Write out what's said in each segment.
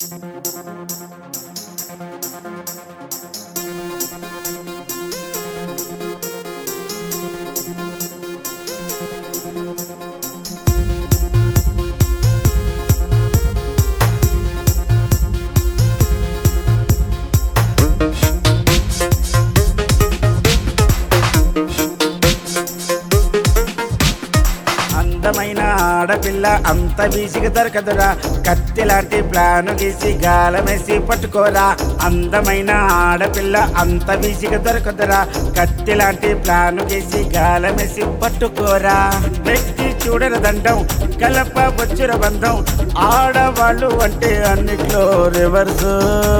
అందమైన ఆడపిల్ల అంత వీసిగా దొరకదురా, కత్తి లాంటి ప్లాను గీసి గాలమేసి పట్టుకోరా. అందమైన ఆడపిల్ల అంత వీసిగా దొరకదురా, కత్తి లాంటి ప్లాను గీసి గాలమేసి పట్టుకోరా. వ్యక్తి చూడర దండం కలప బొచ్చుర బంధం, ఆడవాళ్ళు అంటే అన్నిట్లో రివర్సు.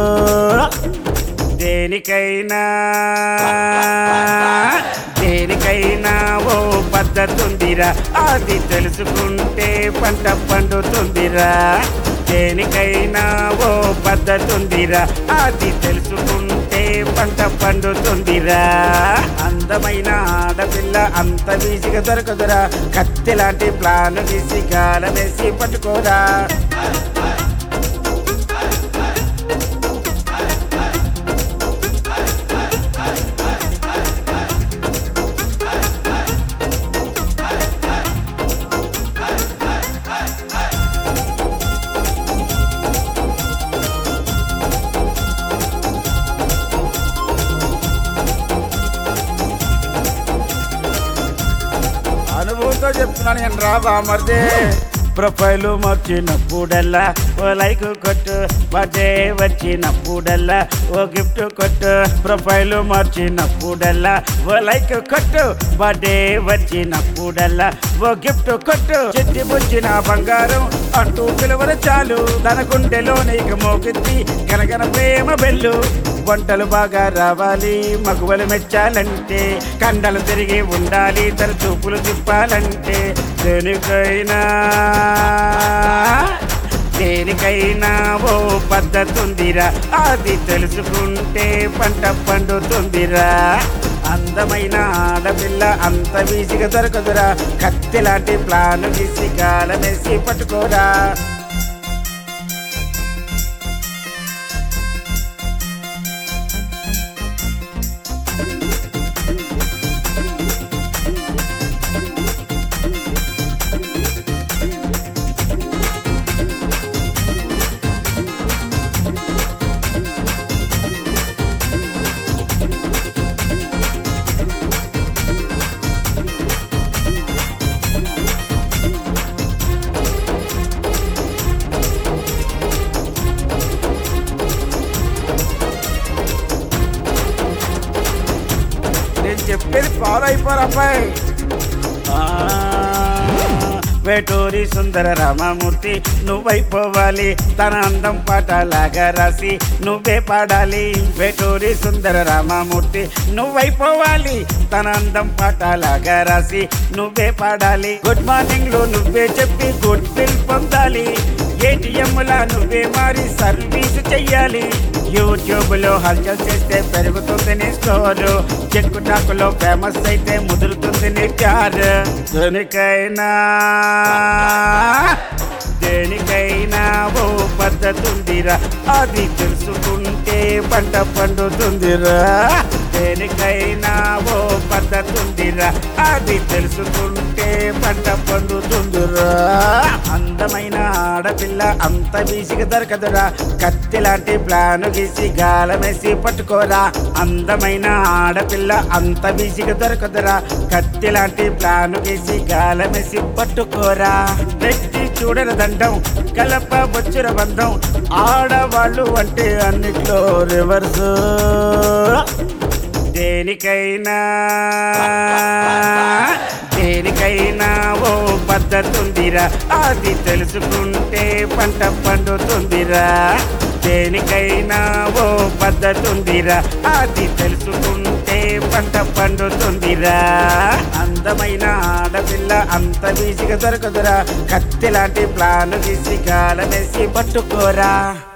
దేనికైనా ఓ పద్ధతుందిరా, అది తెలుసుకుంటే పంట పండుతుందిరా. దేనికైనా ఓ పద్ధతుందిరా, అది తెలుసుకుంటే పంట పండుతుందిరా. అందమైన ఆడపిల్ల అంత వీసిగా దొరకదురా, కత్తి లాంటి ప్లాను గీసి గాలమేసి పట్టుకోరా. అనుభవంతో చెప్తున్నాను నేను రా బామర్దే. ప్రొఫైలు మార్చినప్పుడల్లా ఓ లైక్ కొట్టు, బర్త్డే వచ్చినప్పుడల్లా ఓ గిఫ్ట్ కొట్టు. ప్రొఫైలు మార్చినప్పుడల్లా ఓ లైక్ కొట్టు, బర్త్డే వచ్చినప్పుడల్లా ఓ గిఫ్ట్ కొట్టు. చెట్టి బుచ్చిన బంగారం అంటూ పిలువరు చాలు, తన గుండెలో నీకు మోకెత్తి గనగన ప్రేమ బెల్లు. వంటలు బాగా రావాలి మగువలు మెచ్చాలంటే, కండలు తిరిగి ఉండాలి తన చూపులు తిప్పాలంటే. దేనికైనా ఓ పద్ధతుందిరా, అది తెలుసుకుంటే పంట పండుతుందిరా. అందమైన ఆడపిల్ల అంత వీసిగా దొరకదురా, కత్తి లాంటి ప్లాను గీసి గాలమేసి పట్టుకోరా. నేను చెప్పేది ఫాలో అయిపోరు అబ్బాయి. వేటూరి సుందర రామమూర్తి నువ్వైపోవాలి, తన అందం పాటలాగా రాసి నువ్వే పాడాలి. వేటూరి సుందర రామమూర్తి నువ్వైపోవాలి, తన అందం పాటలాగా రాసి నువ్వే పాడాలి. గుడ్ మార్నింగ్ లో నువ్వే చెప్పి గుడ్ బిల్ పొందాలి, ఏటీఎంలా నువ్వే మారి సర్వీస్ చెయ్యాలి. యూట్యూబ్ లో హల్చల్ చేస్తే పెరుగుతుంది నీ స్కోరు, చెక్కు టాకులో ఫేమస్ అయితే ముదురుతుంది నీ ప్యార్. దేనికైనా ఓ పద్ధతుందిరా, అది తెలుసుకుంటే పంట పండుతుందిరా. దేనికైనా ఓ పద్ధతుందిరా, అది తెలుసుకుంటే పంట పండుతుందిరా. అందమైన ఆడపిల్ల అంత వీసిగా దొరకదురా, కత్తి లాంటి ప్లాను గీసి గాలమేసి పట్టుకోరా. అందమైన ఆడపిల్ల అంత వీసిగా దొరకదురా, కత్తి లాంటి ప్లాను గీసి గాలమేసి పట్టుకోరా. వ్యక్తి చూడర దండం కలప బొచ్చుర బంధం, ఆడవాళ్ళు అంటే అన్నిట్లో రివర్సు. దేనికైనా ఓ పద్ధతుందిరా, అది తెలుసుకుంటే పంట పండుతుందిరా. దేనికైనా ఓ పద్ధతుందిరా, అది తెలుసుకుంటే పంట పండుతుందిరా. అందమైన ఆడపిల్ల అంత వీసిగా దొరకదురా, కత్తి లాంటి ప్లాను గీసి గాలమేసి పట్టుకోరా.